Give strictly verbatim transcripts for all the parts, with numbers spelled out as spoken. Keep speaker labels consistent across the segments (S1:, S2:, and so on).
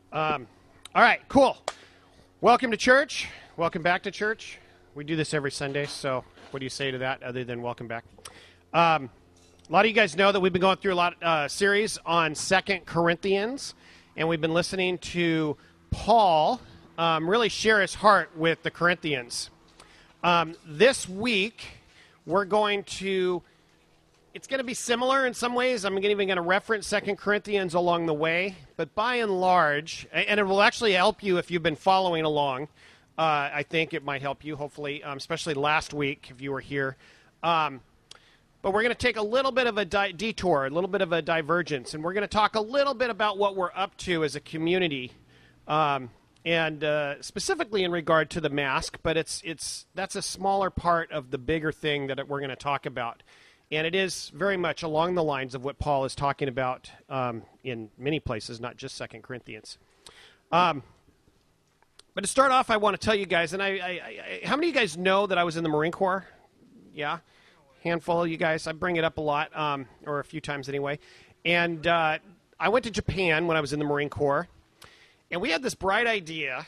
S1: Um, all right, cool. Welcome to church. Welcome back to church. We do this every Sunday, so what do you say to that other than welcome back? Um, a lot of you guys know that we've been going through a lot uh, series on Second Corinthians, and we've been listening to Paul um, really share his heart with the Corinthians. Um, this week, we're going to... It's going to be similar in some ways. I'm even going to reference Second Corinthians along the way. But by and large, and it will actually help you if you've been following along. Uh, I think it might help you, hopefully, um, especially last week if you were here. Um, but we're going to take a little bit of a di- detour, a little bit of a divergence. And we're going to talk a little bit about what we're up to as a community. Um, and uh, specifically in regard to the mask. But it's it's that's a smaller part of the bigger thing that we're going to talk about. And it is very much along the lines of what Paul is talking about um, in many places, not just Second Corinthians. Um, but to start off, I want to tell you guys, and I, I, I, how many of you guys know that I was in the Marine Corps? Yeah? Handful of you guys. I bring it up a lot, um, or a few times anyway. And uh, I went to Japan when I was in the Marine Corps, and we had this bright idea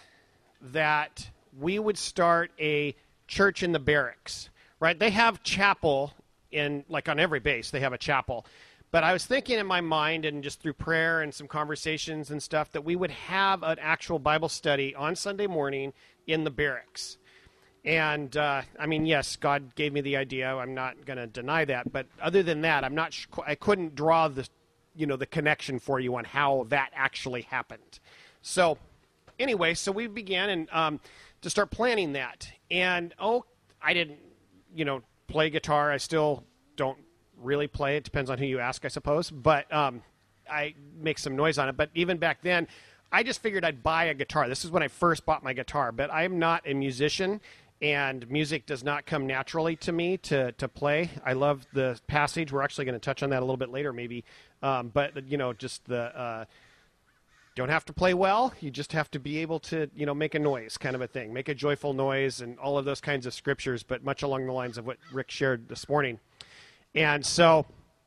S1: that we would start a church in the barracks, right? They have chapel in, like on every base, they have a chapel. But I was thinking in my mind, and just through prayer and some conversations and stuff, that we would have an actual Bible study on Sunday morning in the barracks. And, uh, I mean, yes, God gave me the idea. I'm not going to deny that. But other than that, I'm not. Sh- I couldn't draw the, you know, the connection for you on how that actually happened. So, anyway, so we began and um, to start planning that. And oh, I didn't, you know. play guitar. I still don't really play. It depends on who you ask, I suppose. But um, I make some noise on it. But even back then, I just figured I'd buy a guitar. This is when I first bought my guitar. But I'm not a musician, and music does not come naturally to me to, to play. I love the passage. We're actually going to touch on that a little bit later, maybe. Um, but, you know, just the... Uh, don't have to play well. You just have to be able to, you know, make a noise kind of a thing. Make a joyful noise and all of those kinds of scriptures, but much along the lines of what Rick shared this morning. And so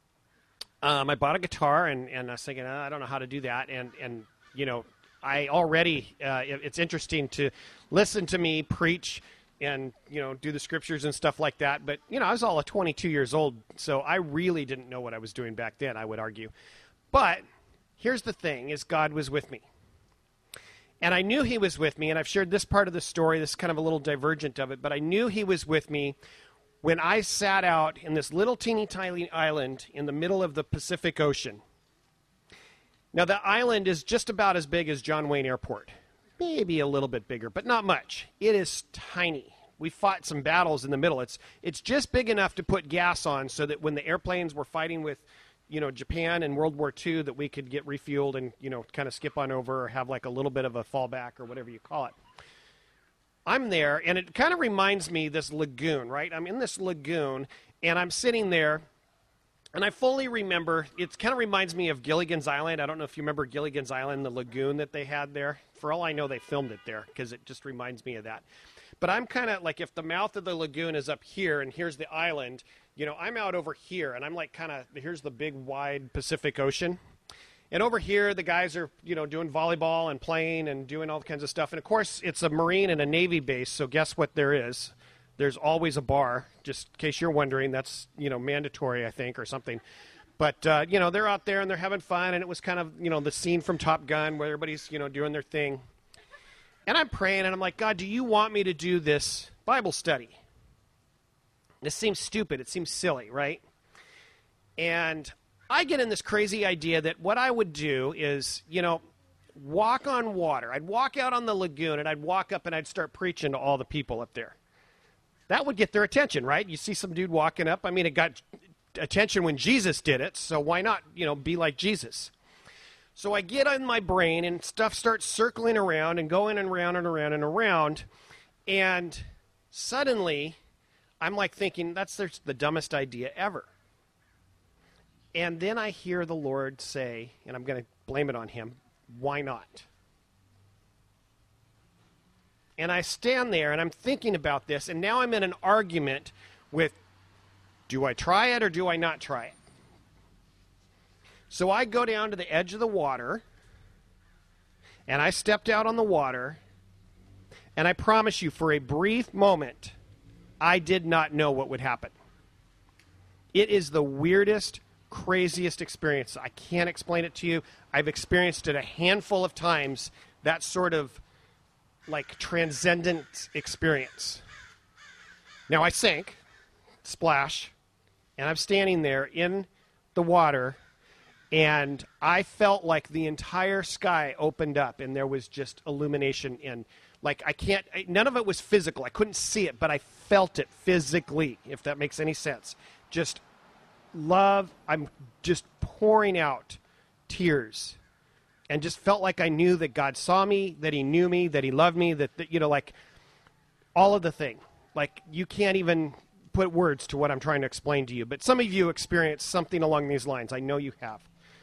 S1: um, I bought a guitar, and, and I was thinking, oh, I don't know how to do that. And, and you know, I already, uh, it, it's interesting to listen to me preach and, you know, do the scriptures and stuff like that. But, you know, I was all of twenty-two years old, so I really didn't know what I was doing back then, I would argue. But here's the thing, is God was with me. And I knew he was with me, and I've shared this part of the story, this is kind of a little divergent of it, but I knew he was with me when I sat out in this little teeny tiny island in the middle of the Pacific Ocean. Now, the island is just about as big as John Wayne Airport. Maybe a little bit bigger, but not much. It is tiny. We fought some battles in the middle. It's it's just big enough to put gas on so that when the airplanes were fighting with, you know, Japan in World War Two, that we could get refueled and, you know, kind of skip on over or have like a little bit of a fallback or whatever you call it. I'm there, and it kind of reminds me this lagoon, right? I'm in this lagoon, and I'm sitting there, and I fully remember, it kind of reminds me of Gilligan's Island. I don't know if you remember Gilligan's Island, the lagoon that they had there. For all I know, they filmed it there because it just reminds me of that. But I'm kind of like, if the mouth of the lagoon is up here, and here's the island, you know, I'm out over here, and I'm like kind of, here's the big, wide Pacific Ocean. And over here, the guys are, you know, doing volleyball and playing and doing all kinds of stuff. And, of course, it's a Marine and a Navy base, so guess what there is? There's always a bar, just in case you're wondering. That's, you know, mandatory, I think, or something. But, uh, you know, they're out there, and they're having fun, and it was kind of, you know, the scene from Top Gun where everybody's, you know, doing their thing. And I'm praying, and I'm like, God, do you want me to do this Bible study? This seems stupid. It seems silly, right? And I get in this crazy idea that what I would do is, you know, walk on water. I'd walk out on the lagoon, and I'd walk up, and I'd start preaching to all the people up there. That would get their attention, right? You see some dude walking up. I mean, it got attention when Jesus did it, so why not, you know, be like Jesus? So I get in my brain, and stuff starts circling around and going and around and around and around, and suddenly I'm like thinking, that's the dumbest idea ever. And then I hear the Lord say, and I'm going to blame it on him, why not? And I stand there, and I'm thinking about this, and now I'm in an argument with, do I try it or do I not try it? So I go down to the edge of the water, And I stepped out on the water, and I promise you, for a brief moment, I did not know what would happen. It is the weirdest, craziest experience. I can't explain it to you. I've experienced it a handful of times, that sort of like transcendent experience. Now I sank, splash, and I'm standing there in the water, and I felt like the entire sky opened up, and there was just illumination. And like I can't, none of it was physical. I couldn't see it, but I felt it physically, if that makes any sense. Just love, I'm just pouring out tears, and just felt like I knew that God saw me, that he knew me, that he loved me, that, that you know, like all of the thing. Like you can't even put words to what I'm trying to explain to you, but some of you experienced something along these lines. I know you have.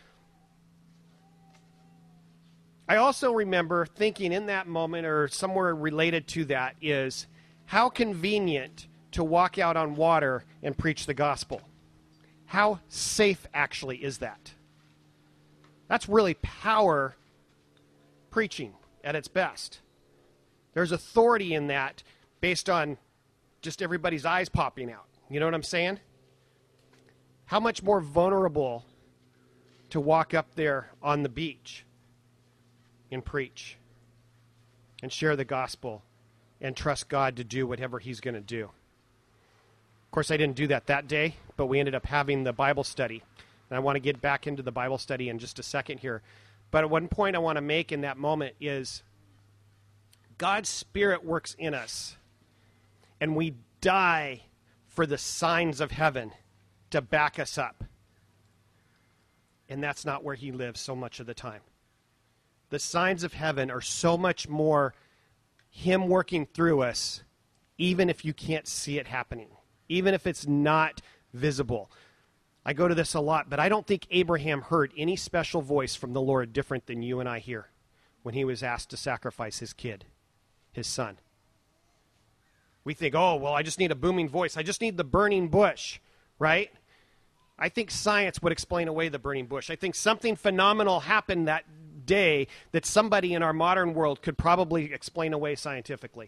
S1: I also remember thinking in that moment, or somewhere related to that, is how convenient to walk out on water and preach the gospel. How safe actually is that? That's really power preaching at its best. There's authority in that based on just everybody's eyes popping out. You know what I'm saying? How much more vulnerable to walk up there on the beach and preach and share the gospel and trust God to do whatever he's going to do. Of course, I didn't do that that day, but we ended up having the Bible study. And I want to get back into the Bible study in just a second here. But one point I want to make in that moment is God's Spirit works in us, and we die for the signs of heaven to back us up. And that's not where he lives so much of the time. The signs of heaven are so much more him working through us, even if you can't see it happening, even if it's not visible. I go to this a lot, but I don't think Abraham heard any special voice from the Lord different than you and I hear when he was asked to sacrifice his kid, his son. We think, oh, well, I just need a booming voice. I just need the burning bush, right? I think science would explain away the burning bush. I think something phenomenal happened that day that somebody in our modern world could probably explain away scientifically.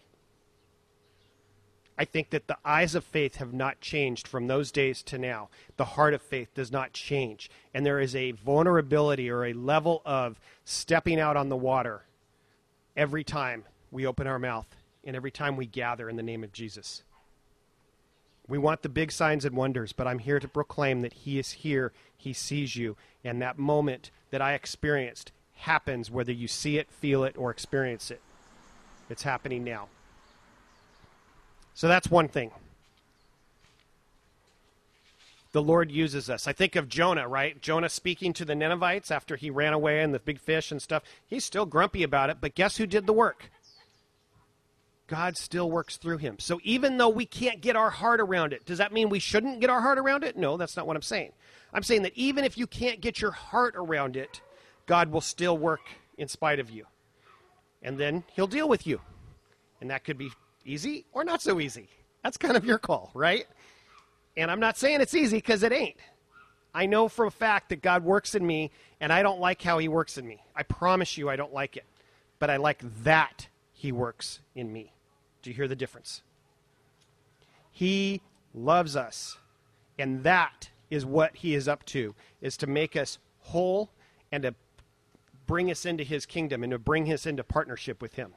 S1: I think that the eyes of faith have not changed from those days to now. The heart of faith does not change. And there is a vulnerability or a level of stepping out on the water every time we open our mouth and every time we gather in the name of Jesus. We want the big signs and wonders, but I'm here to proclaim that he is here, he sees you, and that moment that I experienced happens whether you see it, feel it, or experience it. It's happening now. So that's one thing. The Lord uses us. I think of Jonah, right? Jonah speaking to the Ninevites after he ran away and the big fish and stuff. He's still grumpy about it, but guess who did the work? God still works through him. So even though we can't get our heart around it, does that mean we shouldn't get our heart around it? No, that's not what I'm saying. I'm saying that even if you can't get your heart around it, God will still work in spite of you. And then he'll deal with you. And that could be easy or not so easy. That's kind of your call, right? And I'm not saying it's easy because it ain't. I know for a fact that God works in me, and I don't like how he works in me. I promise you I don't like it. But I like that he works in me. Do you hear the difference? He loves us. And that is what he is up to, is to make us whole and to bring us into his kingdom and to bring us into partnership with him.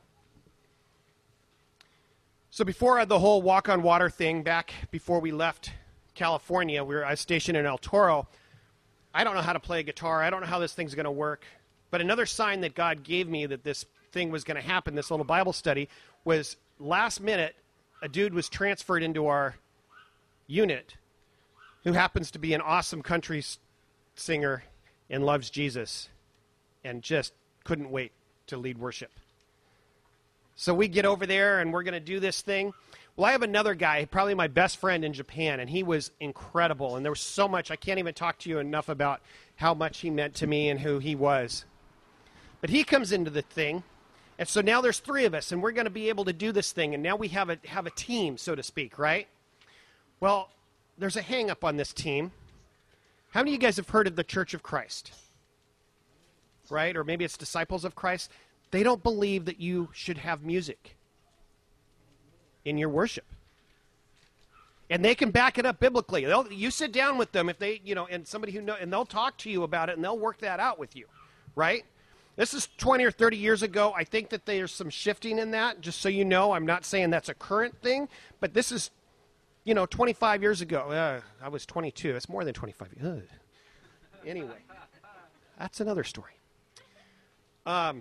S1: So before the whole walk on water thing, back before we left California, we were I was stationed in El Toro. I don't know how to play guitar. I don't know how this thing's going to work. But another sign that God gave me that this thing was going to happen, this little Bible study, was last minute, a dude was transferred into our unit who happens to be an awesome country singer and loves Jesus and just couldn't wait to lead worship. So we get over there, and we're going to do this thing. Well, I have another guy, probably my best friend in Japan, and he was incredible. And there was so much. I can't even talk to you enough about how much he meant to me and who he was. But he comes into the thing, and so now there's three of us, and we're going to be able to do this thing. And now we have a have a team, so to speak, right? Well, there's a hang-up on this team. How many of you guys have heard of the Church of Christ? Right? Or maybe it's Disciples of Christ. They don't believe that you should have music in your worship. And they can back it up biblically. They'll, you sit down with them if they, you know, and somebody who know, and they'll talk to you about it, and they'll work that out with you, right? This is twenty or thirty years ago. I think that there's some shifting in that, just so you know. I'm not saying that's a current thing, but this is, you know, twenty-five years ago. Uh, I was twenty-two. It's more than twenty-five years. Ugh. Anyway, that's another story. Um,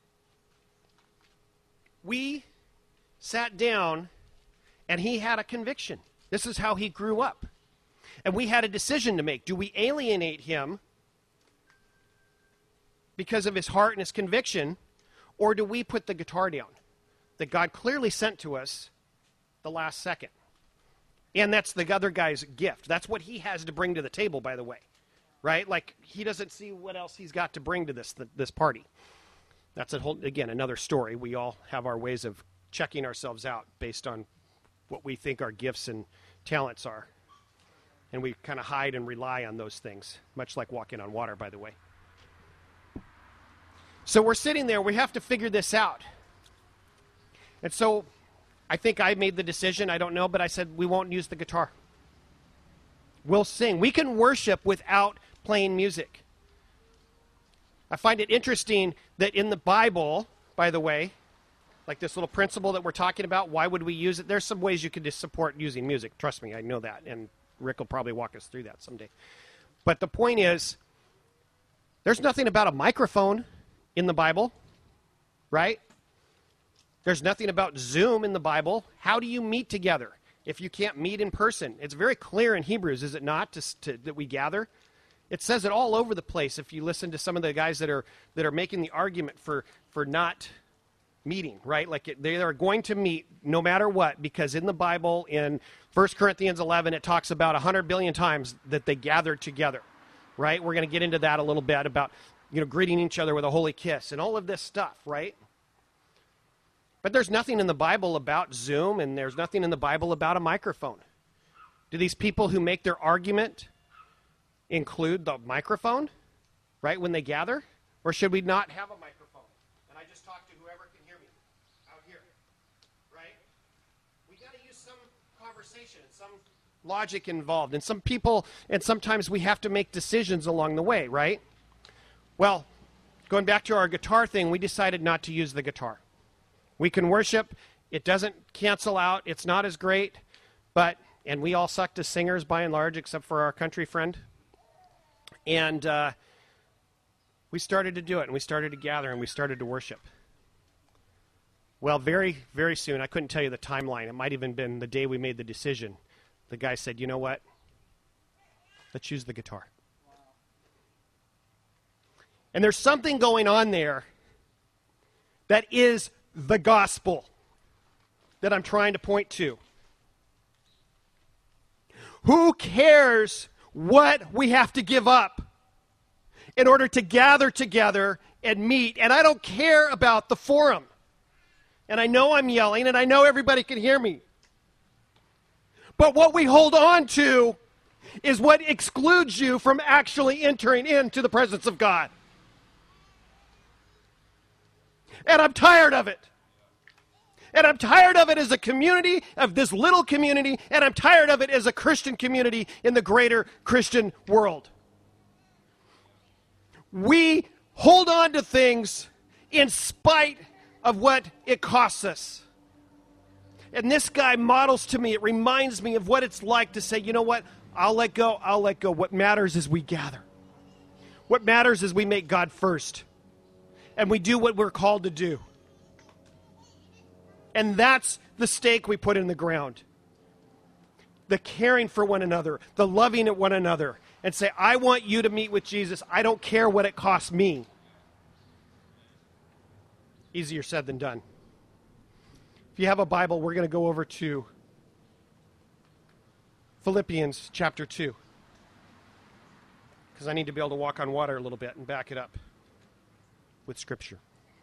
S1: we sat down, and he had a conviction. This is how he grew up. And we had a decision to make. Do we alienate him because of his heart and his conviction, or do we put the guitar down that God clearly sent to us the last second? And that's the other guy's gift. That's what he has to bring to the table, by the way, right? Like, he doesn't see what else he's got to bring to this this party. That's, a whole, again, another story. We all have our ways of checking ourselves out based on what we think our gifts and talents are. And we kind of hide and rely on those things, much like walking on water, by the way. So we're sitting there. We have to figure this out. And so I think I made the decision. I don't know, but I said we won't use the guitar. We'll sing. We can worship without playing music. I find it interesting that in the Bible, by the way, like this little principle that we're talking about, why would we use it? There's some ways you could just support using music. Trust me, I know that. And Rick will probably walk us through that someday. But the point is, there's nothing about a microphone in the Bible, right? There's nothing about Zoom in the Bible. How do you meet together if you can't meet in person? It's very clear in Hebrews, is it not, to, to, that we gather? It says it all over the place if you listen to some of the guys that are that are making the argument for, for not meeting, right? Like it, they are going to meet no matter what, because in the Bible, in First Corinthians eleven, it talks about one hundred billion times that they gathered together, right? We're going to get into that a little bit about, you know, greeting each other with a holy kiss and all of this stuff, right? But there's nothing in the Bible about Zoom, and there's nothing in the Bible about a microphone. Do these people who make their argument include the microphone, right, when they gather? Or should we not have a microphone? And I just talk to whoever can hear me out here, right? We got to use some conversation and some logic involved. And some people, and sometimes we have to make decisions along the way, right? Well, going back to our guitar thing, we decided not to use the guitar. We can worship. It doesn't cancel out. It's not as great. But, and we all sucked as singers by and large, except for our country friend. And uh, we started to do it, and we started to gather, and we started to worship. Well, very, very soon, I couldn't tell you the timeline. It might even been the day we made the decision. The guy said, you know what? Let's use the guitar. And there's something going on there that is the gospel that I'm trying to point to. Who cares what we have to give up in order to gather together and meet? And I don't care about the forum. And I know I'm yelling, and I know everybody can hear me. But what we hold on to is what excludes you from actually entering into the presence of God. And I'm tired of it. And I'm tired of it as a community, of this little community, and I'm tired of it as a Christian community in the greater Christian world. We hold on to things in spite of what it costs us. And this guy models to me, it reminds me of what it's like to say, you know what, I'll let go, I'll let go. What matters is we gather. What matters is we make God first. And we do what we're called to do. And that's the stake we put in the ground. The caring for one another, the loving at one another, and say, I want you to meet with Jesus. I don't care what it costs me. Easier said than done. If you have a Bible, we're going to go over to Philippians chapter two. Because I need to be able to walk on water a little bit and back it up with Scripture.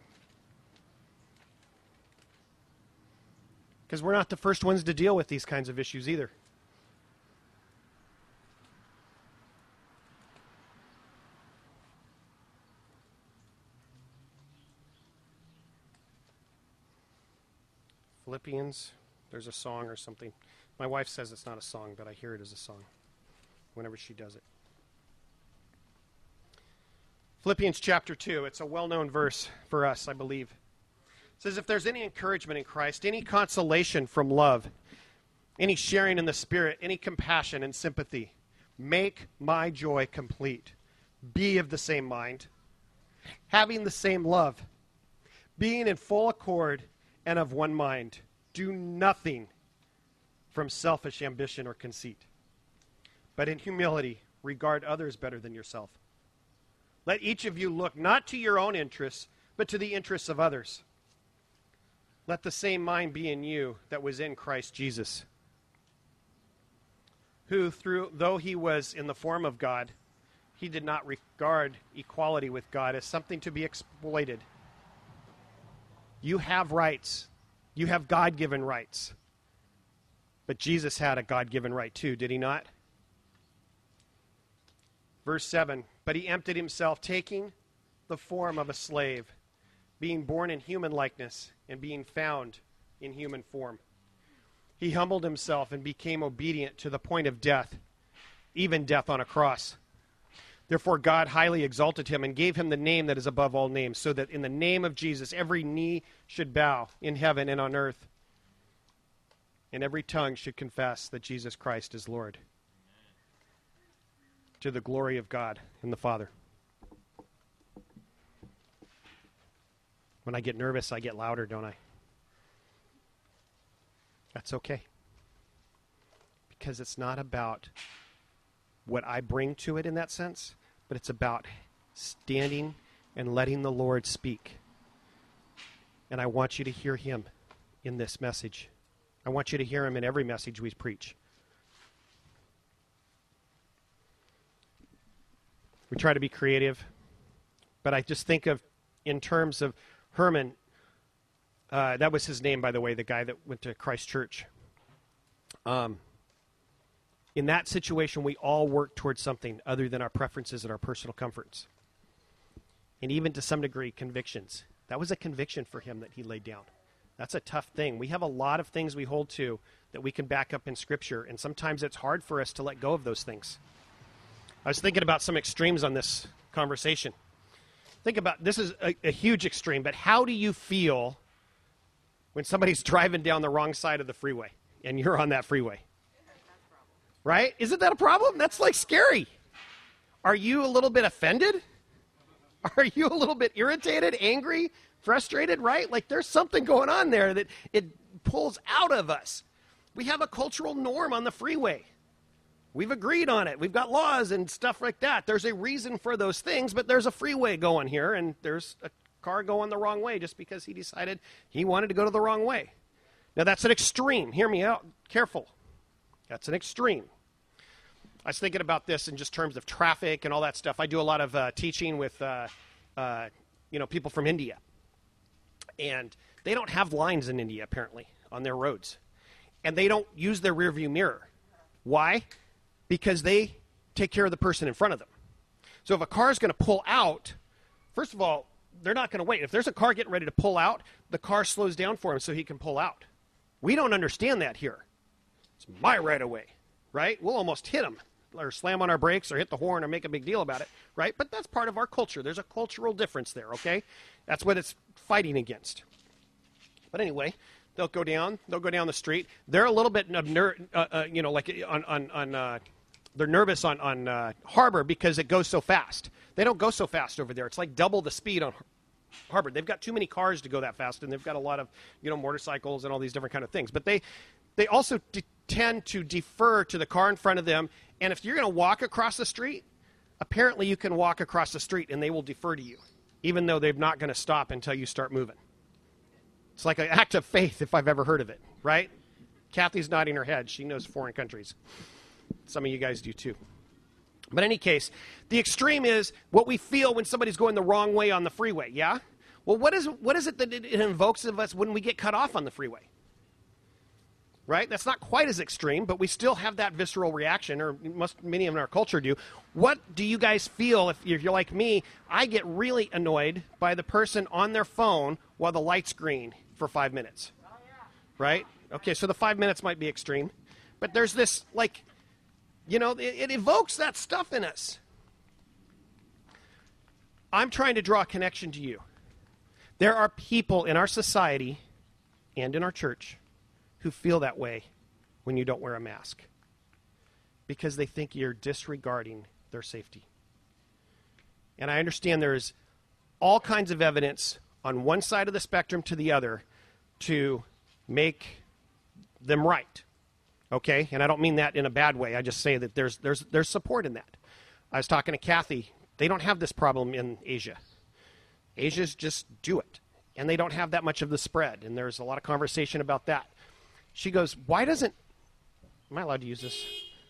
S1: Because we're not the first ones to deal with these kinds of issues either. Philippians. There's a song or something. My wife says it's not a song, but I hear it as a song whenever she does it. Philippians chapter two. It's a well-known verse for us, I believe. It says, if there's any encouragement in Christ, any consolation from love, any sharing in the Spirit, any compassion and sympathy, make my joy complete. Be of the same mind, having the same love, being in full accord and of one mind. Do nothing from selfish ambition or conceit, but in humility regard others better than yourself. Let each of you look not to your own interests, but to the interests of others. Let the same mind be in you that was in Christ Jesus, who, through though he was in the form of God, he did not regard equality with God as something to be exploited. You have rights. You have God-given rights. But Jesus had a God-given right too, did he not? Verse seven, but he emptied himself, taking the form of a slave, being born in human likeness, and being found in human form. He humbled himself and became obedient to the point of death, even death on a cross. Therefore God highly exalted him and gave him the name that is above all names, so that in the name of Jesus every knee should bow in heaven and on earth, and every tongue should confess that Jesus Christ is Lord, to the glory of God and the Father. When I get nervous, I get louder, don't I? That's okay. Because it's not about what I bring to it in that sense, but it's about standing and letting the Lord speak. And I want you to hear him in this message. I want you to hear him in every message we preach. We try to be creative, but I just think of, in terms of Herman, uh, that was his name, by the way, the guy that went to Christ Church. Um, in that situation, we all work towards something other than our preferences and our personal comforts. And even to some degree, convictions. That was a conviction for him that he laid down. That's a tough thing. We have a lot of things we hold to that we can back up in Scripture, and sometimes it's hard for us to let go of those things. I was thinking about some extremes on this conversation. Think about, this is a, a huge extreme, but how do you feel when somebody's driving down the wrong side of the freeway and you're on that freeway? Right? Isn't that a problem? That's like scary. Are you a little bit offended? Are you a little bit irritated, angry, frustrated, right? Like there's something going on there that it pulls out of us. We have a cultural norm on the freeway. We've agreed on it. We've got laws and stuff like that. There's a reason for those things, but there's a freeway going here, and there's a car going the wrong way just because he decided he wanted to go to the wrong way. Now, that's an extreme. Hear me out. Careful. That's an extreme. I was thinking about this in just terms of traffic and all that stuff. I do a lot of uh, teaching with, uh, uh, you know, people from India. And they don't have lines in India, apparently, on their roads. And they don't use their rearview mirror. Why? Because they take care of the person in front of them. So if a car is going to pull out, first of all, they're not going to wait. If there's a car getting ready to pull out, the car slows down for him so he can pull out. We don't understand that here. It's my right of way, right? We'll almost hit him or slam on our brakes or hit the horn or make a big deal about it, right? But that's part of our culture. There's a cultural difference there, okay? That's what it's fighting against. But anyway, they'll go down. They'll go down the street. They're a little bit, ner- uh, uh, you know, like on on on. Uh, they're nervous on on uh, Harbor because it goes so fast. They don't go so fast over there. It's like double the speed on Harbor. They've got too many cars to go that fast, and they've got a lot of, you know, motorcycles and all these different kind of things. But they they also de- tend to defer to the car in front of them. And if you're going to walk across the street, apparently you can walk across the street, and they will defer to you, even though they're not going to stop until you start moving. It's like an act of faith, if I've ever heard of it, right? Kathy's nodding her head. She knows foreign countries. Some of you guys do too. But in any case, the extreme is what we feel when somebody's going the wrong way on the freeway, yeah? Well, what is, what is it that it, it invokes of us when we get cut off on the freeway? Right? That's not quite as extreme, but we still have that visceral reaction, or most, many in our culture do. What do you guys feel if, if you're like me? I get really annoyed by the person on their phone while the light's green for five minutes. right? Okay, so the five minutes might be extreme. But there's this, like, you know, it, it evokes that stuff in us. I'm trying to draw a connection to you. There are people in our society and in our church who feel that way when you don't wear a mask because they think you're disregarding their safety. And I understand there's all kinds of evidence on one side of the spectrum to the other to make them right. Okay? And I don't mean that in a bad way. I just say that there's there's there's support in that. I was talking to Kathy. They don't have this problem in Asia. Asia's just do it. And they don't have that much of the spread. And there's a lot of conversation about that. She goes, why doesn't... Am I allowed to use this?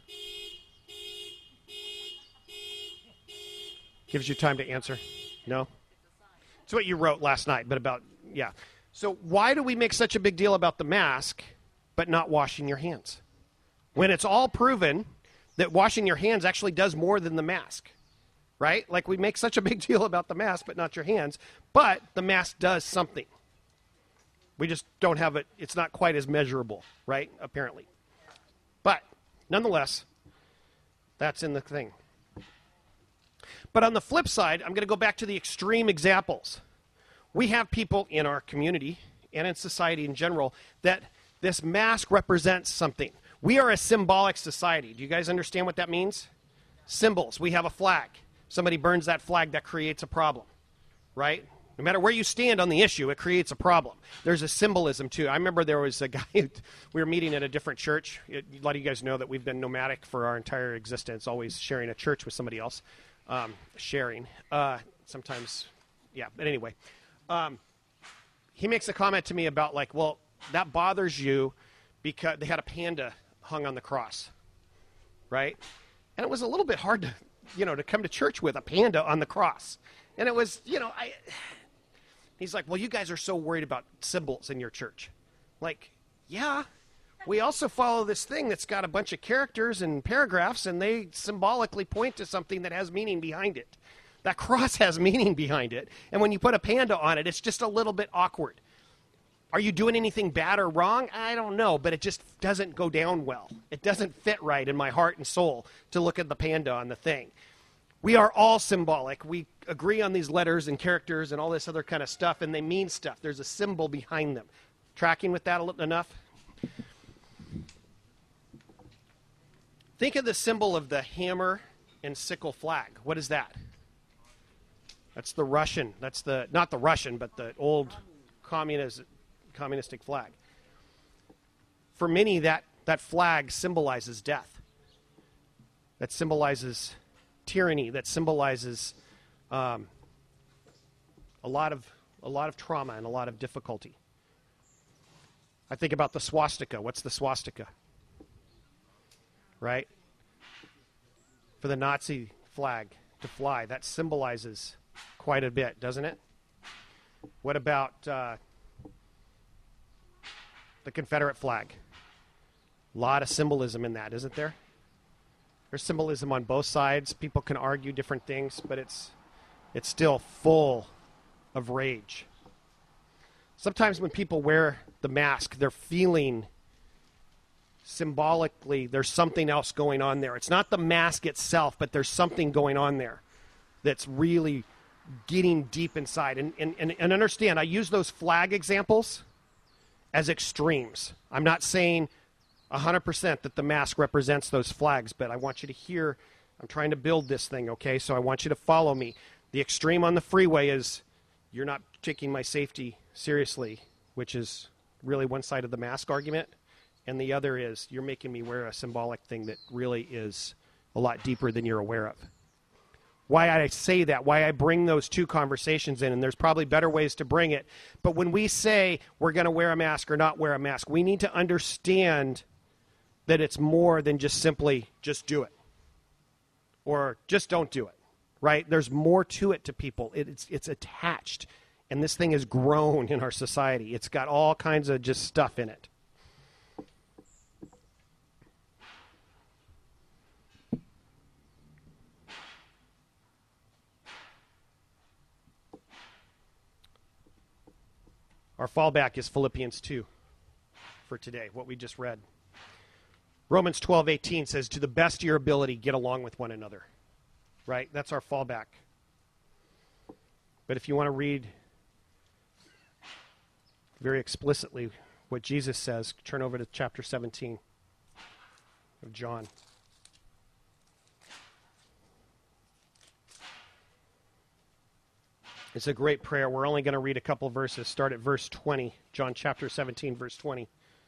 S1: Gives you time to answer? No? It's what you wrote last night, but about... Yeah. So why do we make such a big deal about the mask, but not washing your hands? When it's all proven that washing your hands actually does more than the mask. Right? Like we make such a big deal about the mask, but not your hands. But the mask does something. We just don't have it. It's not quite as measurable, right? Apparently. But nonetheless, that's in the thing. But on the flip side, I'm going to go back to the extreme examples. We have people in our community and in society in general that this mask represents something. We are a symbolic society. Do you guys understand what that means? Symbols. We have a flag. Somebody burns that flag, that creates a problem, right? No matter where you stand on the issue, it creates a problem. There's a symbolism, too. I remember there was a guy, we were meeting at a different church. It, a lot of you guys know that we've been nomadic for our entire existence, always sharing a church with somebody else. Um, sharing. Uh, sometimes, yeah, but anyway. Um, he makes a comment to me about, like, well, that bothers you because they had a panda hung on the cross, right? And it was a little bit hard to... you know, to come to church with a panda on the cross. And it was, you know, I, he's like, well, you guys are so worried about symbols in your church. Like, yeah, we also follow this thing that's got a bunch of characters and paragraphs, and they symbolically point to something that has meaning behind it. That cross has meaning behind it. And when you put a panda on it, it's just a little bit awkward. Are you doing anything bad or wrong? I don't know, but it just doesn't go down well. It doesn't fit right in my heart and soul to look at the panda on the thing. We are all symbolic. We agree on these letters and characters and all this other kind of stuff, and they mean stuff. There's a symbol behind them. Tracking with that a little enough? Think of the symbol of the hammer and sickle flag. What is that? That's the Russian. That's the, not the Russian, but the old communist communistic flag. For many, that, that flag symbolizes death. That symbolizes tyranny. That symbolizes um, a lot of a lot of trauma and a lot of difficulty. I think about the swastika. What's the swastika? Right? For the Nazi flag to fly, that symbolizes quite a bit, doesn't it? What about uh, the Confederate flag? A lot of symbolism in that, isn't there? There's symbolism on both sides. People can argue different things, but it's it's still full of rage. Sometimes when people wear the mask, they're feeling symbolically there's something else going on there. It's not the mask itself, but there's something going on there that's really getting deep inside. And, and, and, and understand, I use those flag examples as extremes. I'm not saying one hundred percent that the mask represents those flags, but I want you to hear, I'm trying to build this thing, okay? So I want you to follow me. The extreme on the freeway is you're not taking my safety seriously, which is really one side of the mask argument, and the other is you're making me wear a symbolic thing that really is a lot deeper than you're aware of. Why I say that, why I bring those two conversations in, and there's probably better ways to bring it, but when we say we're going to wear a mask or not wear a mask, we need to understand that it's more than just simply just do it or just don't do it, right? There's more to it to people. It, it's, it's attached, and this thing has grown in our society. It's got all kinds of just stuff in it. Our fallback is Philippians two. for today, what we just read. Romans twelve eighteen says, to the best of your ability, get along with one another. Right? That's our fallback. But if you want to read very explicitly what Jesus says, turn over to chapter seventeen of John. It's a great prayer. We're only going to read a couple verses. Start at verse twenty. John chapter seventeen, verse twenty.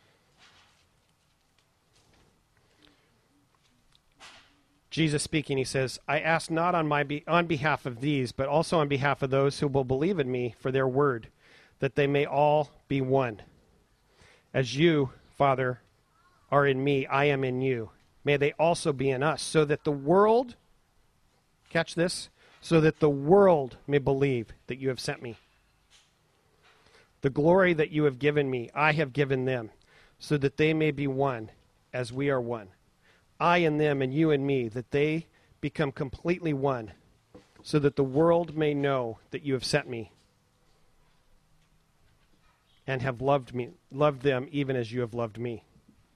S1: Jesus speaking, he says, I ask not on my be- on behalf of these, but also on behalf of those who will believe in me for their word, that they may all be one. As you, Father, are in me, I am in you. May they also be in us, so that the world, catch this, so that the world may believe that you have sent me. The glory that you have given me, I have given them, so that they may be one, as we are one. I and them and you and me, that they become completely one, so that the world may know that you have sent me and have loved me, loved them even as you have loved me.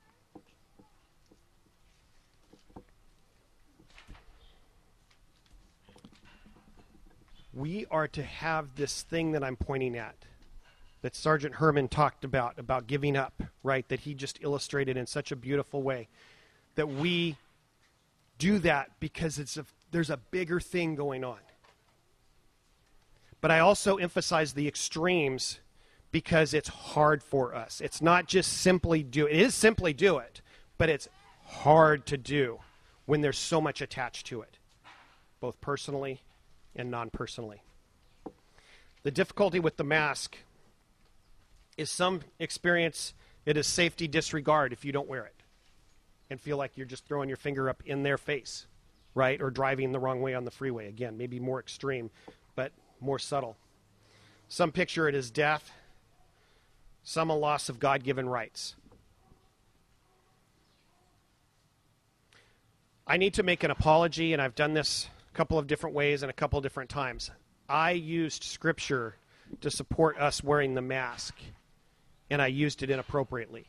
S1: We are to have this thing that I'm pointing at, that Sergeant Herman talked about, about giving up, right? That he just illustrated in such a beautiful way. That we do that because it's a, there's a bigger thing going on. But I also emphasize the extremes because it's hard for us. It's not just simply do it. It is simply do it, but it's hard to do when there's so much attached to it, both personally and non-personally. The difficulty with the mask is some experience it as safety disregard if you don't wear it and feel like you're just throwing your finger up in their face, right? Or driving the wrong way on the freeway. Again, maybe more extreme, but more subtle. Some picture it as death, some a loss of God-given rights. I need to make an apology, and I've done this a couple of different ways and a couple of different times. I used Scripture to support us wearing the mask, and I used it inappropriately.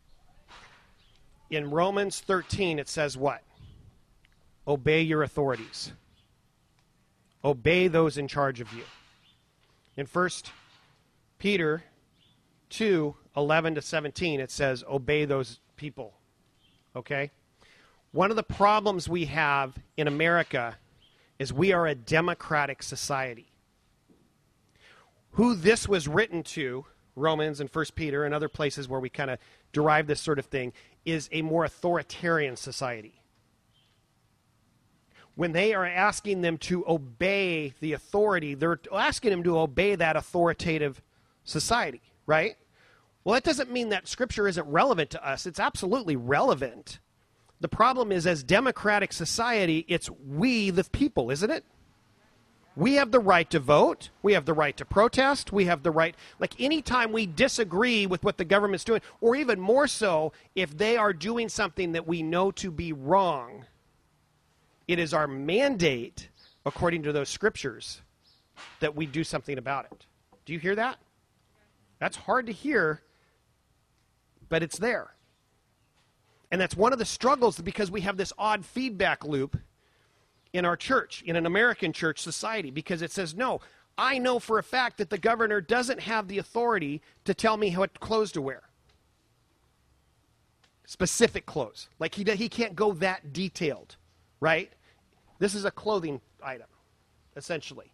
S1: In Romans thirteen, it says what? Obey your authorities. Obey those in charge of you. In First Peter two, eleven to seventeen, it says, obey those people. Okay? One of the problems we have in America is we are a democratic society. Who this was written to, Romans and First Peter and other places where we kind of derive this sort of thing, is a more authoritarian society. When they are asking them to obey the authority, they're asking them to obey that authoritative society, right? Well, that doesn't mean that Scripture isn't relevant to us. It's absolutely relevant. The problem is, as democratic society, it's we, the people, isn't it? We have the right to vote. We have the right to protest. We have the right, like anytime we disagree with what the government's doing, or even more so, if they are doing something that we know to be wrong, it is our mandate, according to those scriptures, that we do something about it. Do you hear that? That's hard to hear, but it's there. And that's one of the struggles because we have this odd feedback loop in our church, in an American church society, because it says, no, I know for a fact that the governor doesn't have the authority to tell me what clothes to wear. Specific clothes. Like he, he can't go that detailed, right? This is a clothing item, essentially.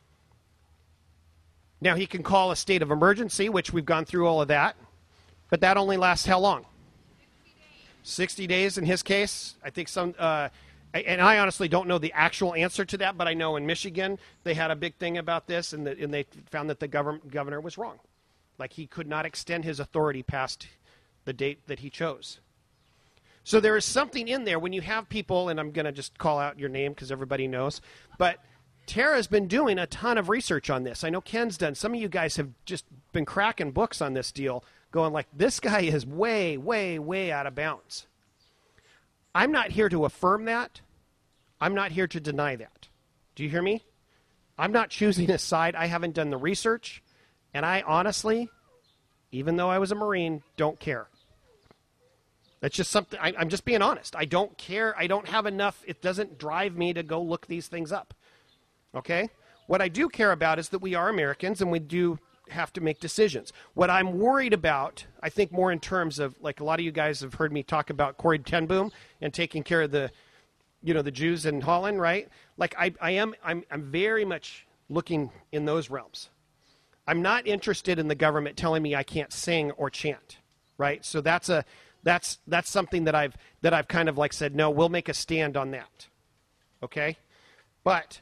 S1: Now, he can call a state of emergency, which we've gone through all of that, but that only lasts how long? sixty days in his case. I think some... Uh, And I honestly don't know the actual answer to that, but I know in Michigan they had a big thing about this, and, the, and they found that the governor, governor was wrong. Like he could not extend his authority past the date that he chose. So there is something in there when you have people, and I'm going to just call out your name because everybody knows, but Tara's been doing a ton of research on this. I know Ken's done. Some of you guys have just been cracking books on this deal, going like, this guy is way, way, way out of bounds. I'm not here to affirm that. I'm not here to deny that. Do you hear me? I'm not choosing a side. I haven't done the research. And I honestly, even though I was a Marine, don't care. That's just something, I, I'm just being honest. I don't care. I don't have enough. It doesn't drive me to go look these things up. Okay? What I do care about is that we are Americans and we do have to make decisions. What I'm worried about, I think more in terms of, like a lot of you guys have heard me talk about Corrie ten Boom and taking care of the, you know, the Jews in Holland, right? Like I, I am, I'm, I'm very much looking in those realms. I'm not interested in the government telling me I can't sing or chant, right? So that's a, that's, that's something that I've, that I've kind of like said, no, we'll make a stand on that. Okay? But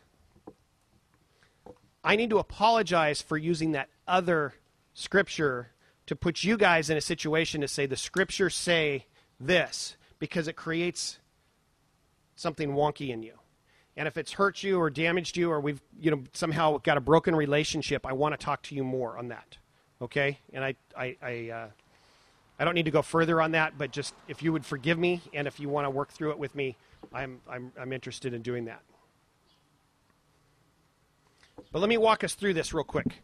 S1: I need to apologize for using that other scripture to put you guys in a situation to say the scriptures say this, because it creates something wonky in you. And if it's hurt you or damaged you or we've, you know, somehow got a broken relationship, I want to talk to you more on that. Okay? And I I I, uh, I don't need to go further on that, but just if you would forgive me and if you want to work through it with me, I'm I'm I'm interested in doing that. But let me walk us through this real quick.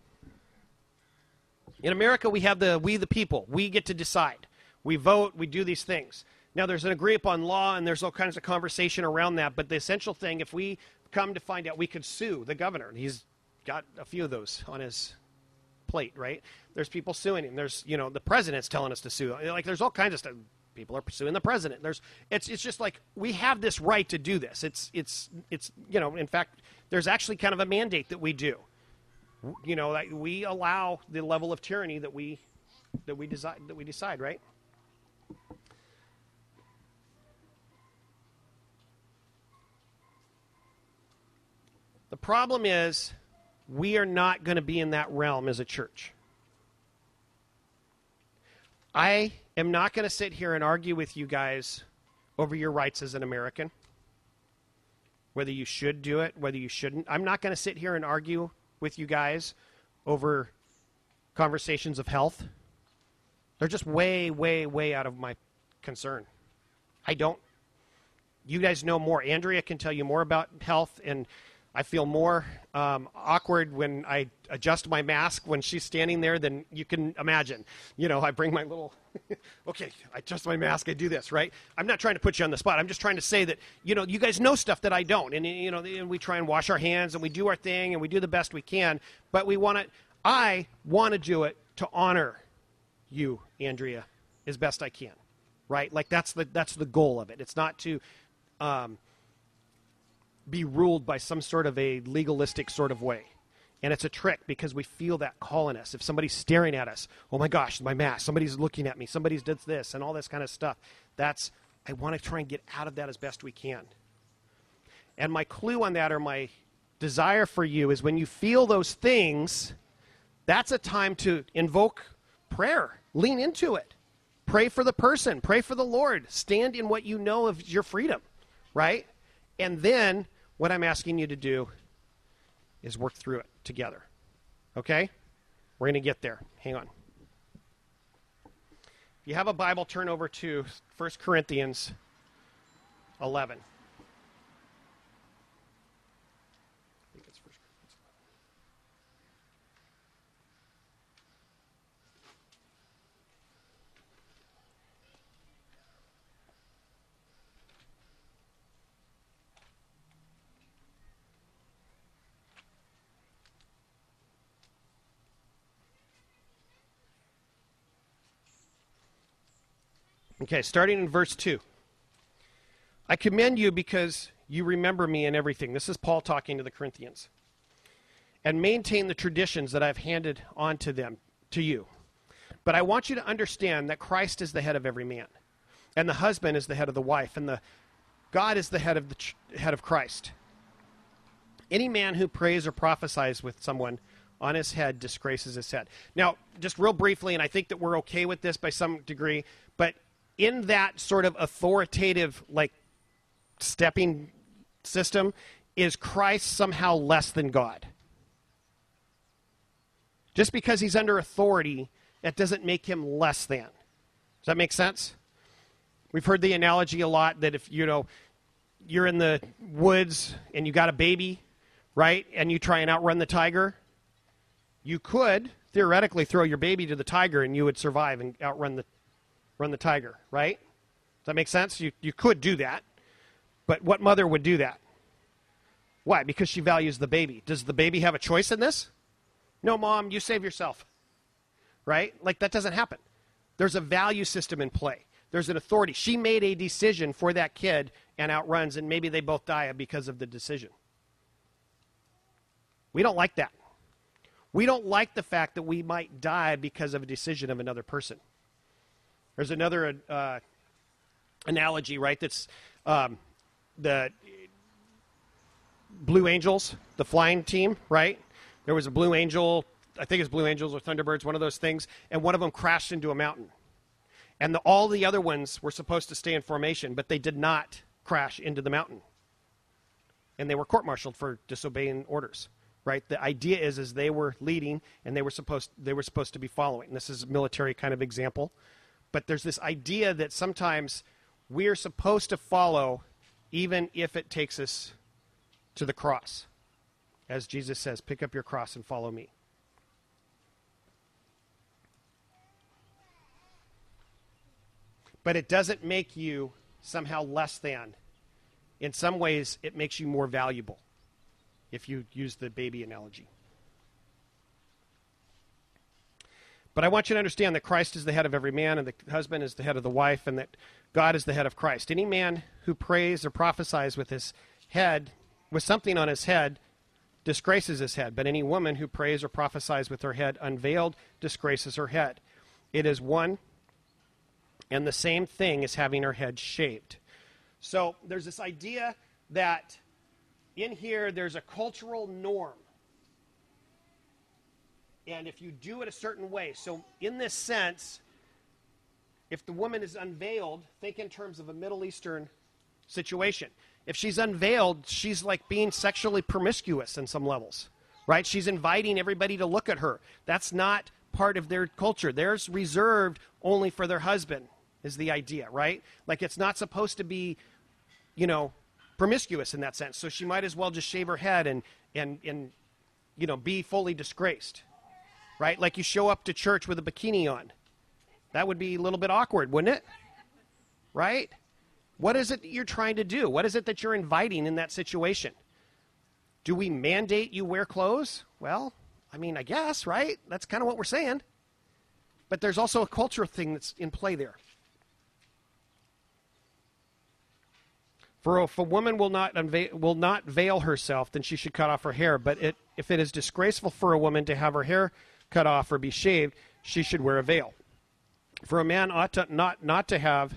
S1: In America, we have the we the people. We get to decide. We vote. We do these things. Now, there's an agree upon law, and there's all kinds of conversation around that. But the essential thing, if we come to find out, we could sue the governor. He's got a few of those on his plate, right? There's people suing him. There's, you know, the president's telling us to sue. Like, there's all kinds of stuff. People are pursuing the president. There's, it's, it's just like we have this right to do this. It's, it's, it's, you know, in fact, there's actually kind of a mandate that we do. You know, that we allow the level of tyranny that we, that we decide, that we decide, right? The problem is we are not going to be in that realm as a church. I am not going to sit here and argue with you guys over your rights as an American, whether you should do it, whether you shouldn't. I'm not going to sit here and argue with you guys over conversations of health. They're just way, way, way out of my concern. I don't. You guys know more. Andrea can tell you more about health, and I feel more um, awkward when I adjust my mask when she's standing there than you can imagine. You know, I bring my little, okay, I adjust my mask, I do this, right? I'm not trying to put you on the spot. I'm just trying to say that, you know, you guys know stuff that I don't. And, you know, and we try and wash our hands and we do our thing and we do the best we can. But we want to, I want to do it to honor you, Andrea, as best I can, right? Like that's the, that's the goal of it. It's not to um, be ruled by some sort of a legalistic sort of way. And it's a trick because we feel that call in us. If somebody's staring at us, oh my gosh, my mask, somebody's looking at me, somebody's did this and all this kind of stuff. That's, I want to try and get out of that as best we can. And my clue on that, or my desire for you, is when you feel those things, that's a time to invoke prayer. Lean into it. Pray for the person. Pray for the Lord. Stand in what you know of your freedom, right? And then what I'm asking you to do is work through it together. Okay? We're going to get there. Hang on. If you have a Bible, turn over to First Corinthians eleven. I think it's First Corinthians eleven. Okay, starting in verse two. I commend you because you remember me in everything. This is Paul talking to the Corinthians. And maintain the traditions that I've handed on to them, to you. But I want you to understand that Christ is the head of every man. And the husband is the head of the wife. And the God is the head of the ch- head of Christ. Any man who prays or prophesies with someone on his head disgraces his head. Now, just real briefly, and I think that we're okay with this by some degree, but in that sort of authoritative, like, stepping system, is Christ somehow less than God? Just because he's under authority, that doesn't make him less than. Does that make sense? We've heard the analogy a lot that if, you know, you're in the woods and you got a baby, right, and you try and outrun the tiger, you could theoretically throw your baby to the tiger and you would survive and outrun the run the tiger, right? that make sense? You, you could do that. But what mother would do that? Why? Because she values the baby. Does the baby have a choice in this? No, Mom, you save yourself. Right? Like, that doesn't happen. There's a value system in play. There's an authority. She made a decision for that kid and outruns, and maybe they both die because of the decision. We don't like that. We don't like the fact that we might die because of a decision of another person. There's another uh, analogy, right? That's um, the Blue Angels, the flying team, right? There was a Blue Angel, I think it's Blue Angels or Thunderbirds, one of those things, and one of them crashed into a mountain. And the, all the other ones were supposed to stay in formation, but they did not crash into the mountain. And they were court-martialed for disobeying orders. Right? The idea is, is they were leading, and they were supposed they were supposed to be following. This is a military kind of example, but there's this idea that sometimes we're supposed to follow, even if it takes us to the cross, as Jesus says, "Pick up your cross and follow me." But it doesn't make you somehow less than. In some ways, it makes you more valuable. If you use the baby analogy. But I want you to understand that Christ is the head of every man, and the husband is the head of the wife, and that God is the head of Christ. Any man who prays or prophesies with his head, with something on his head, disgraces his head. But any woman who prays or prophesies with her head unveiled disgraces her head. It is one and the same thing as having her head shaved. So there's this idea that in here, there's a cultural norm. And if you do it a certain way, so in this sense, if the woman is unveiled, think in terms of a Middle Eastern situation. If she's unveiled, she's like being sexually promiscuous in some levels, right? She's inviting everybody to look at her. That's not part of their culture. Theirs reserved only for their husband, is the idea, right? Like, it's not supposed to be, you know, promiscuous in that sense. So she might as well just shave her head and, and, and, you know, be fully disgraced, right? Like you show up to church with a bikini on. That would be a little bit awkward, wouldn't it? Right? What is it that you're trying to do? What is it that you're inviting in that situation? Do we mandate you wear clothes? Well, I mean, I guess, right? That's kind of what we're saying. But there's also a cultural thing that's in play there. For if a woman will not unveil, will not veil herself, then she should cut off her hair. But it, if it is disgraceful for a woman to have her hair cut off or be shaved, she should wear a veil. For a man ought to not, not to have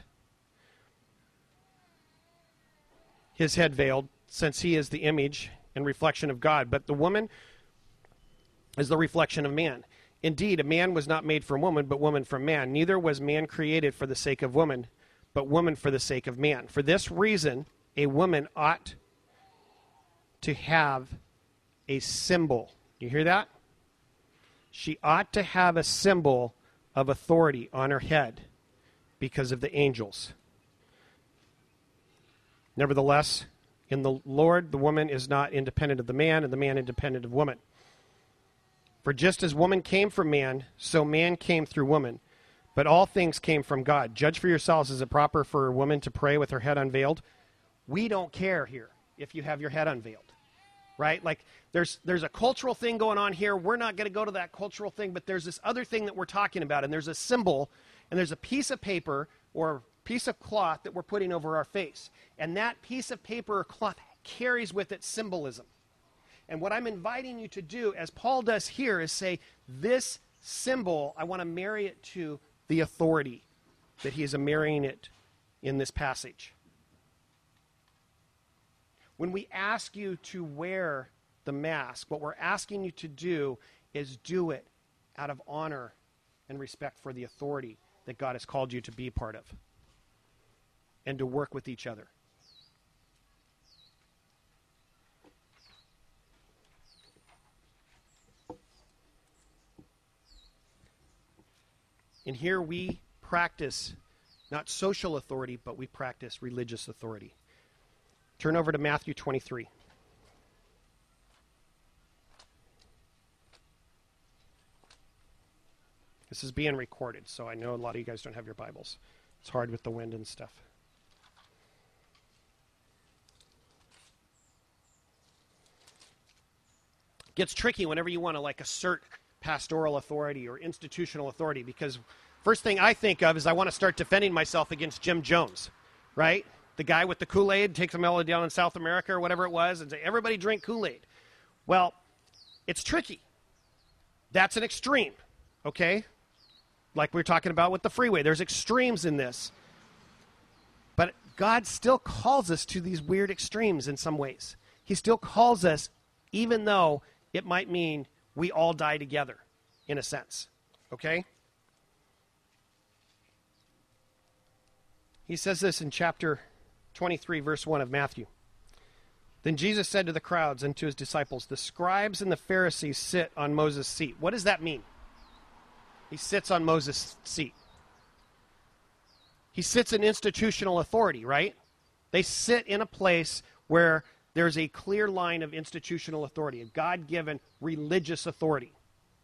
S1: his head veiled, since he is the image and reflection of God. But the woman is the reflection of man. Indeed, a man was not made from woman, but woman from man. Neither was man created for the sake of woman, but woman for the sake of man. For this reason, a woman ought to have a symbol. You hear that? She ought to have a symbol of authority on her head because of the angels. Nevertheless, in the Lord, the woman is not independent of the man, and the man independent of woman. For just as woman came from man, so man came through woman. But all things came from God. Judge for yourselves, is it proper for a woman to pray with her head unveiled? We don't care here if you have your head unveiled, right? Like there's there's a cultural thing going on here. We're not going to go to that cultural thing, but there's this other thing that we're talking about, and there's a symbol, and there's a piece of paper or piece of cloth that we're putting over our face. And that piece of paper or cloth carries with it symbolism. And what I'm inviting you to do, as Paul does here, is say, this symbol, I want to marry it to the authority that he is marrying it in this passage. When we ask you to wear the mask, what we're asking you to do is do it out of honor and respect for the authority that God has called you to be part of and to work with each other. And here we practice not social authority, but we practice religious authority. Turn over to Matthew twenty-three. This is being recorded, so I know a lot of you guys don't have your Bibles. It's hard with the wind and stuff. It gets tricky whenever you want to like assert pastoral authority or institutional authority, because first thing I think of is I want to start defending myself against Jim Jones, right? The guy with the Kool-Aid takes them all down in South America or whatever it was and say, everybody drink Kool-Aid. Well, it's tricky. That's an extreme, okay? Like we were talking about with the freeway. There's extremes in this. But God still calls us to these weird extremes in some ways. He still calls us, even though it might mean we all die together, in a sense, okay? He says this in chapter twenty-three, verse one of Matthew. Then Jesus said to the crowds and to his disciples, the scribes and the Pharisees sit on Moses' seat. What does that mean? He sits on Moses' seat. He sits in institutional authority, right? They sit in a place where there's a clear line of institutional authority, a God-given religious authority.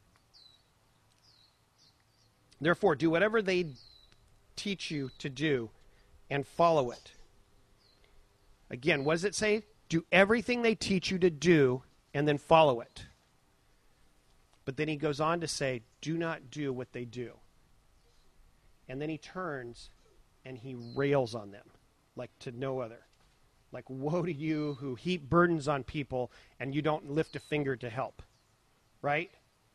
S1: Therefore, do whatever they teach you to do and follow it. Again, what does it say? Do everything they teach you to do and then follow it. But then he goes on to say, do not do what they do. And then he turns and he rails on them like to no other. Like, woe to you who heap burdens on people and you don't lift a finger to help. Right?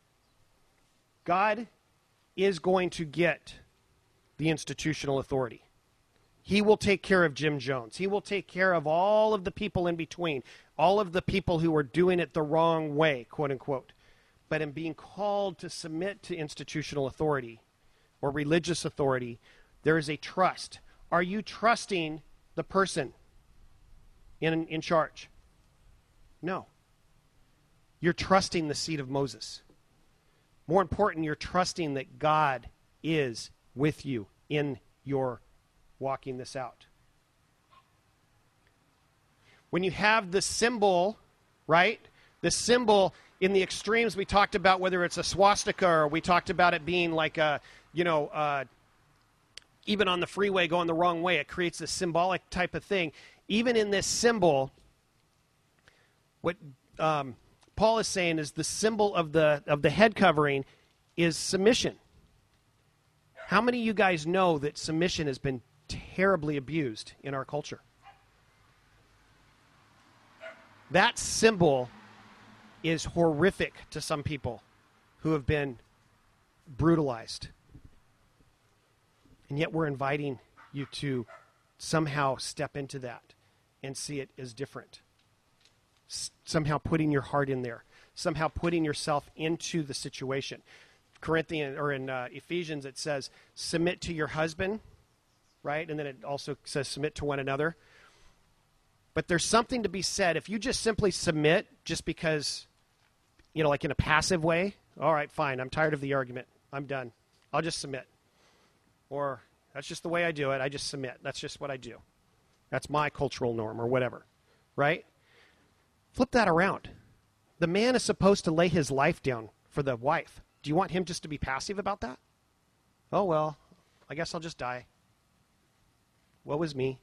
S1: God is going to get the institutional authority. He will take care of Jim Jones. He will take care of all of the people in between, all of the people who are doing it the wrong way, quote unquote. But in being called to submit to institutional authority or religious authority, there is a trust. Are you trusting the person in, in charge? No. You're trusting the seat of Moses. More important, you're trusting that God is with you in your walking this out. When you have the symbol, right? The symbol in the extremes we talked about, whether it's a swastika or we talked about it being like a, you know, uh, even on the freeway going the wrong way, it creates a symbolic type of thing. Even in this symbol, what um, Paul is saying is the symbol of the of the head covering is submission. How many of you guys know that submission has been terribly abused in our culture? That symbol is horrific to some people who have been brutalized. And yet we're inviting you to somehow step into that and see it as different. S- somehow putting your heart in there. Somehow putting yourself into the situation. Corinthians, or in uh, Ephesians, it says, submit to your husband, right? And then it also says submit to one another. But there's something to be said. If you just simply submit just because, you know, like in a passive way, all right, fine, I'm tired of the argument. I'm done. I'll just submit. Or that's just the way I do it. I just submit. That's just what I do. That's my cultural norm or whatever, right? Flip that around. The man is supposed to lay his life down for the wife. Do you want him just to be passive about that? Oh, well, I guess I'll just die. Woe is me.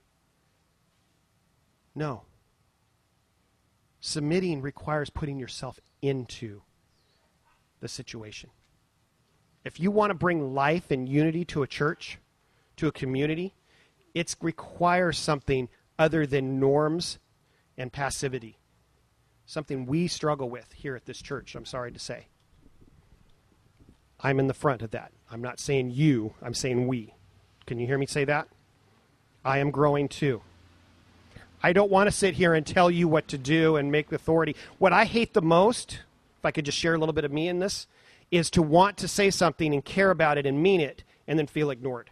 S1: No. Submitting requires putting yourself into the situation. If you want to bring life and unity to a church, to a community, it requires something other than norms and passivity. Something we struggle with here at this church, I'm sorry to say. I'm in the front of that. I'm not saying you, I'm saying we. Can you hear me say that? I am growing too. I don't want to sit here and tell you what to do and make authority. What I hate the most, if I could just share a little bit of me in this, is to want to say something and care about it and mean it and then feel ignored.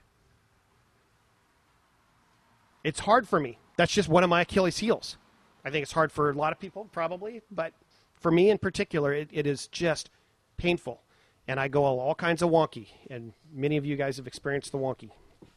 S1: It's hard for me. That's just one of my Achilles heels. I think it's hard for a lot of people, probably, but for me in particular, it, it is just painful. And I go all, all kinds of wonky, and many of you guys have experienced the wonky.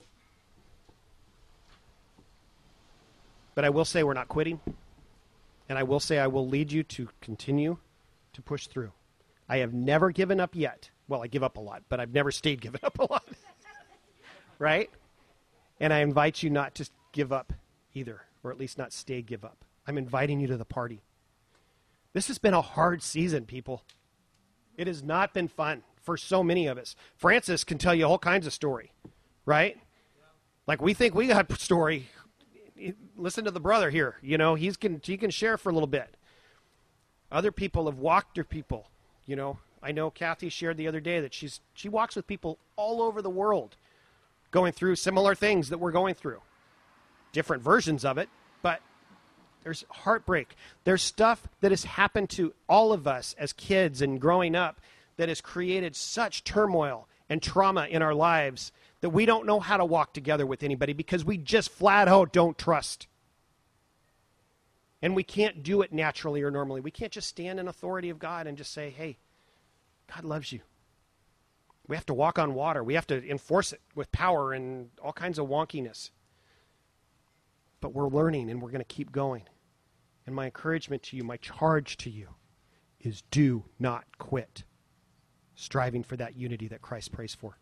S1: But I will say we're not quitting, and I will say I will lead you to continue to push through. I have never given up yet. Well, I give up a lot, but I've never stayed giving up a lot. Right? And I invite you not to give up either, or at least not stay give up. I'm inviting you to the party. This has been a hard season, people. It has not been fun for so many of us. Francis can tell you all kinds of story, right? Like we think we got story. Listen to the brother here. You know, he's can he can share for a little bit. Other people have walked with people. You know, I know Kathy shared the other day that she's she walks with people all over the world, going through similar things that we're going through. Different versions of it, but there's heartbreak. There's stuff that has happened to all of us as kids and growing up that has created such turmoil and trauma in our lives that we don't know how to walk together with anybody because we just flat out don't trust. And we can't do it naturally or normally. We can't just stand in authority of God and just say, hey, God loves you. We have to walk on water. We have to enforce it with power and all kinds of wonkiness. But we're learning and we're going to keep going. And my encouragement to you, my charge to you, is do not quit striving for that unity that Christ prays for.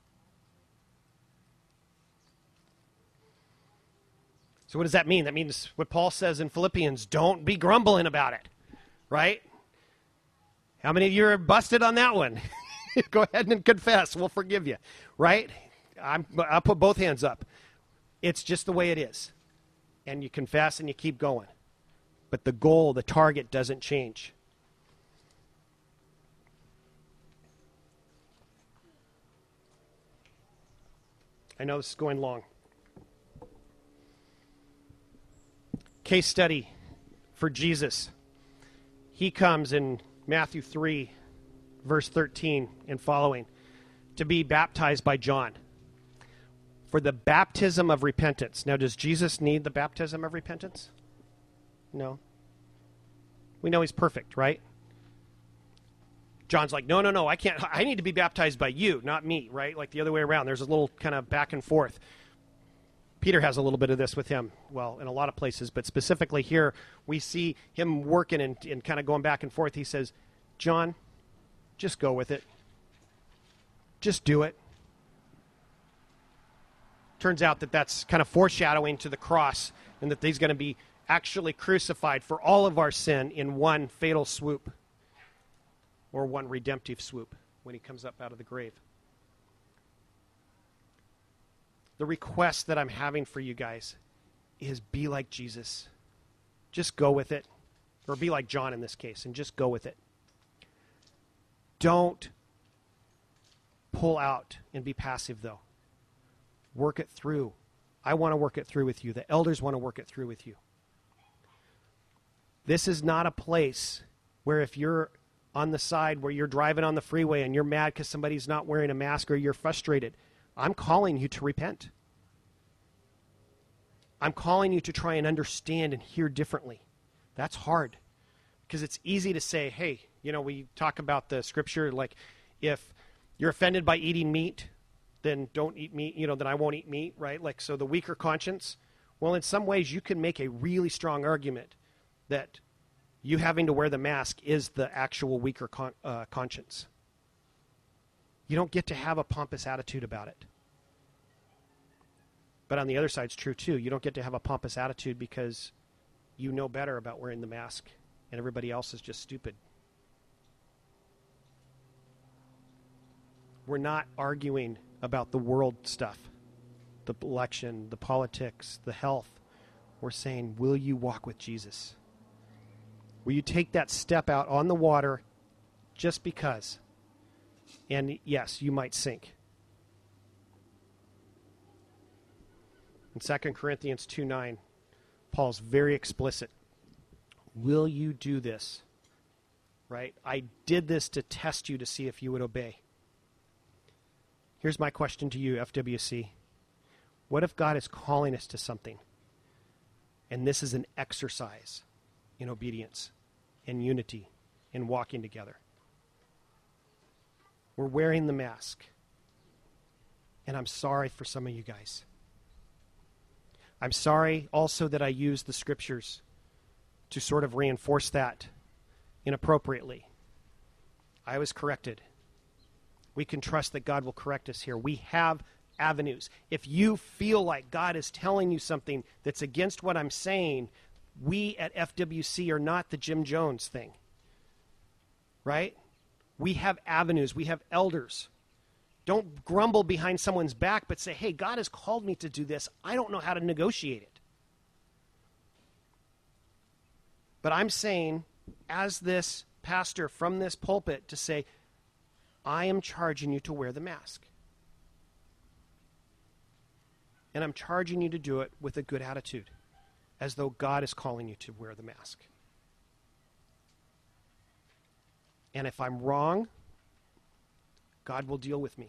S1: So what does that mean? That means what Paul says in Philippians, don't be grumbling about it, right? How many of you are busted on that one? Go ahead and confess. We'll forgive you, right? I'm, I'll put both hands up. It's just the way it is. And you confess and you keep going. But the goal, the target doesn't change. I know this is going long. Case study for Jesus. He comes in Matthew three, verse thirteen and following, to be baptized by John for the baptism of repentance. Now, does Jesus need the baptism of repentance? No. We know he's perfect, right? John's like, no, no, no, I can't. I need to be baptized by you, not me, right? Like the other way around. There's a little kind of back and forth. Peter has a little bit of this with him, well, in a lot of places, but specifically here, we see him working and, and kind of going back and forth. He says, John, just go with it. Just do it. Turns out that that's kind of foreshadowing to the cross and that he's going to be actually crucified for all of our sin in one fatal swoop or one redemptive swoop when he comes up out of the grave. The request that I'm having for you guys is be like Jesus. Just go with it. Or be like John in this case and just go with it. Don't pull out and be passive, though. Work it through. I want to work it through with you. The elders want to work it through with you. This is not a place where if you're on the side where you're driving on the freeway and you're mad because somebody's not wearing a mask or you're frustrated, I'm calling you to repent. I'm calling you to try and understand and hear differently. That's hard because it's easy to say, hey, you know, we talk about the scripture, like if you're offended by eating meat, then don't eat meat, you know, then I won't eat meat, right? Like, so the weaker conscience. Well, in some ways you can make a really strong argument that you having to wear the mask is the actual weaker con- uh, conscience. You don't get to have a pompous attitude about it. But on the other side, it's true too. You don't get to have a pompous attitude because you know better about wearing the mask and everybody else is just stupid. We're not arguing about the world stuff, the election, the politics, the health. We're saying, will you walk with Jesus? Will you take that step out on the water just because? And yes, you might sink. In Second Corinthians two nine, Paul's very explicit. Will you do this? Right? I did this to test you to see if you would obey. Here's my question to you, F W C. What if God is calling us to something, and this is an exercise in obedience, in unity, in walking together? We're wearing the mask, and I'm sorry for some of you guys. I'm sorry also that I used the scriptures to sort of reinforce that inappropriately. I was corrected. We can trust that God will correct us here. We have avenues. If you feel like God is telling you something that's against what I'm saying, we at F W C are not the Jim Jones thing. right? We have avenues. We have elders. Don't grumble behind someone's back, but say, hey, God has called me to do this. I don't know how to negotiate it. But I'm saying, as this pastor from this pulpit, to say, I am charging you to wear the mask. And I'm charging you to do it with a good attitude, as though God is calling you to wear the mask. And if I'm wrong, God will deal with me.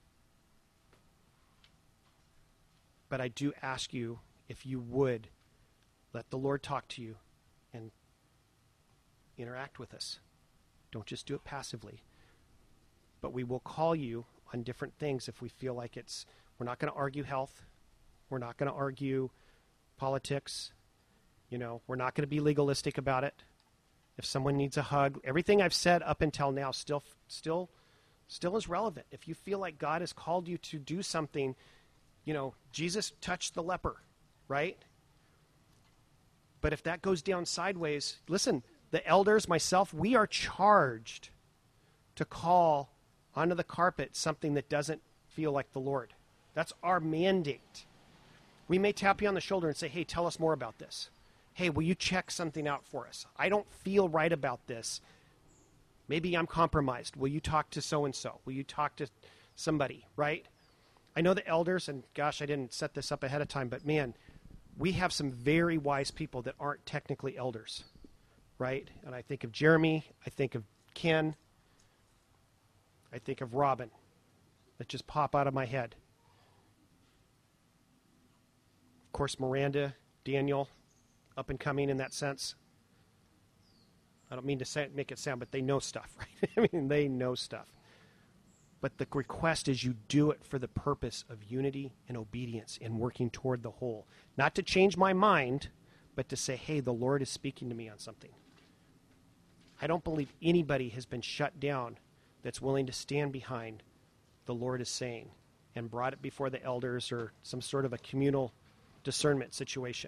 S1: But I do ask you, if you would, let the Lord talk to you and interact with us. Don't just do it passively. But we will call you on different things if we feel like it's, we're not going to argue health. We're not going to argue politics. You know, we're not going to be legalistic about it. If someone needs a hug, everything I've said up until now still, still, still is relevant. If you feel like God has called you to do something, you know, Jesus touched the leper, right? But if that goes down sideways, listen, the elders, myself, we are charged to call onto the carpet something that doesn't feel like the Lord. That's our mandate. We may tap you on the shoulder and say, hey, tell us more about this. Hey, will you check something out for us? I don't feel right about this. Maybe I'm compromised. Will you talk to so-and-so? Will you talk to somebody, right? I know the elders, and gosh, I didn't set this up ahead of time, but man, we have some very wise people that aren't technically elders, right? And I think of Jeremy, I think of Ken, I think of Robin, that just pop out of my head. Of course, Miranda, Daniel, up and coming in that sense. I don't mean to say, make it sound, but they know stuff, right? I mean, they know stuff. But the request is you do it for the purpose of unity and obedience and working toward the whole. Not to change my mind, but to say, hey, the Lord is speaking to me on something. I don't believe anybody has been shut down that's willing to stand behind the Lord is saying and brought it before the elders or some sort of a communal discernment situation.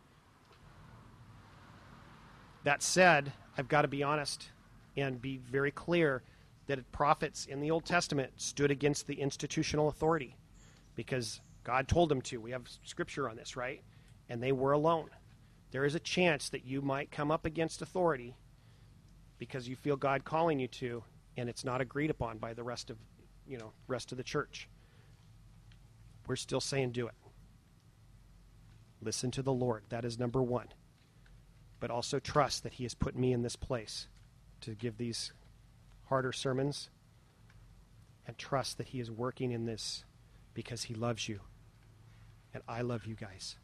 S1: That said, I've got to be honest and be very clear that prophets in the Old Testament stood against the institutional authority because God told them to. We have scripture on this, right? And they were alone. There is a chance that you might come up against authority because you feel God calling you to, and it's not agreed upon by the rest of, you know, rest of the church. We're still saying do it. Listen to the Lord. That is number one. But also trust that he has put me in this place to give these harder sermons, and trust that he is working in this because he loves you and I love you guys.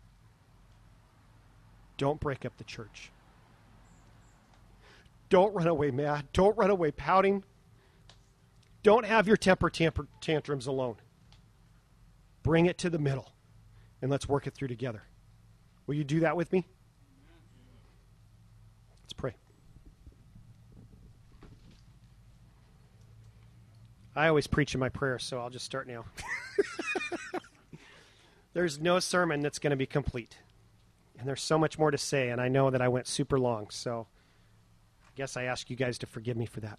S1: Don't break up the church. Don't run away mad. Don't run away pouting. Don't have your temper tamper tantrums alone. Bring it to the middle and let's work it through together. Will you do that with me? Let's pray. I always preach in my prayers, so I'll just start now. There's no sermon that's going to be complete. And there's so much more to say, and I know that I went super long, so I guess I ask you guys to forgive me for that.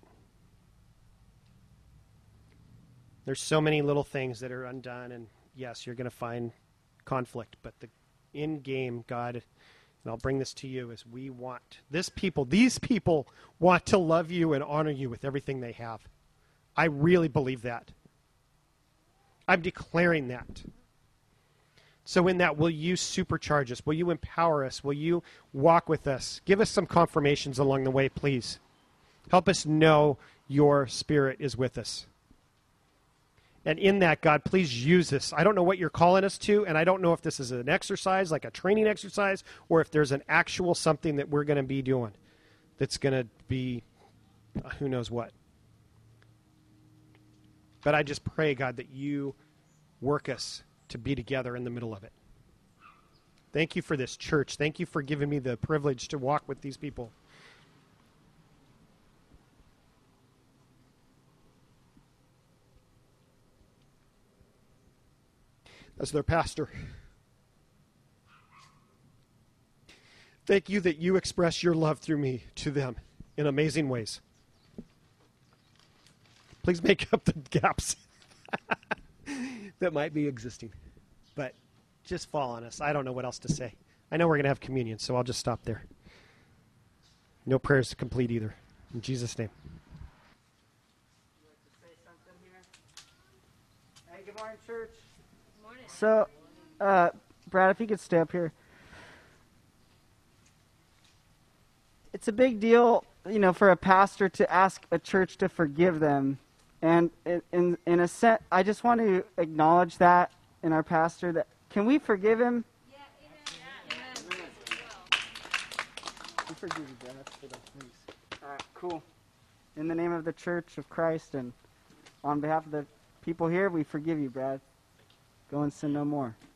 S1: There's so many little things that are undone, and yes, you're going to find conflict, but the in-game, God, and I'll bring this to you, is we want, this people, these people want to love you and honor you with everything they have. I really believe that. I'm declaring that. So in that, will you supercharge us? Will you empower us? Will you walk with us? Give us some confirmations along the way, please. Help us know your Spirit is with us. And in that, God, please use us. I don't know what you're calling us to, and I don't know if this is an exercise, like a training exercise, or if there's an actual something that we're going to be doing that's going to be uh, who knows what. But I just pray, God, that you work us to be together in the middle of it. Thank you for this church. Thank you for giving me the privilege to walk with these people. As their pastor, thank you that you express your love through me to them in amazing ways. Please make up the gaps that might be existing. But just fall on us. I don't know what else to say. I know we're going to have communion, so I'll just stop there. No prayers to complete either. In Jesus' name.
S2: Would you like to say something here? Hey, good morning, church. Good morning. So, uh, Brad, if you could stay up here. It's a big deal, you know, for a pastor to ask a church to forgive them. And in in, in a sense, I just want to acknowledge that in our pastor. That can we forgive him? Yeah, amen. Yeah, amen. We forgive you, Brad. For the please. All right, cool. In the name of the Church of Christ and on behalf of the people here, we forgive you, Brad. Go and sin no more.